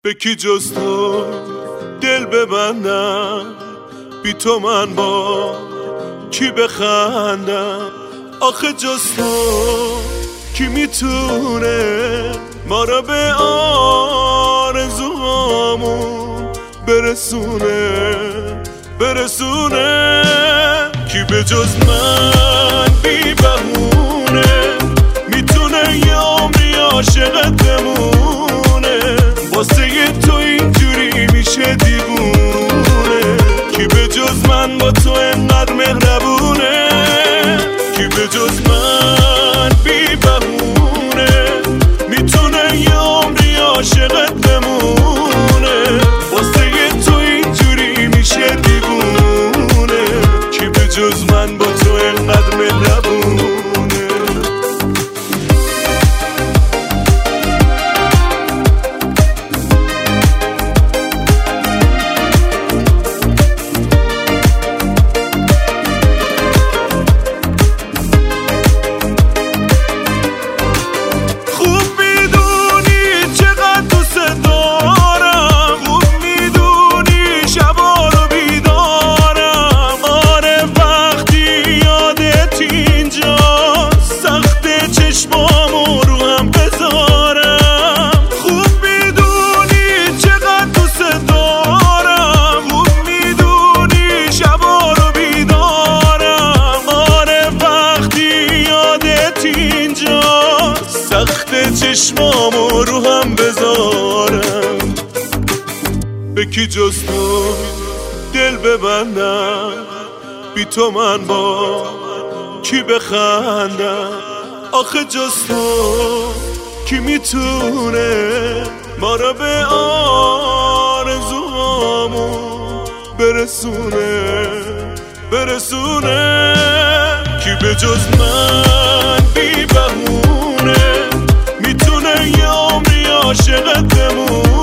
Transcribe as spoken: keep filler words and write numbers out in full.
به کی جز تو دل ببندم، بی تو من با کی بخندم؟ آخه جز تو کی میتونه ما را به آرزوهامون برسونه برسونه؟ کی به جز من بی بهونه میتونه یه عمری عاشقت بمونه؟ واسه تو اینجوری میشه دیوونه. کی به جز من با تو انقدر مهربونه؟ کی به جز من بی بهونه میتونه یه عمری عاشقت بمونه؟ واسه تو اینجوری میشه دیوونه. کی به جز من با تو انقدر مهربونه؟ چشمامو رو هم بذارم، به کی جز تو دل ببندم، بی تو من با کی بخندم؟ آخه جز تو کی میتونه ما را به آرزوهامون برسونه برسونه؟ کی به جز من بی بهونه میتونه یه عمری عاشقت بمونه؟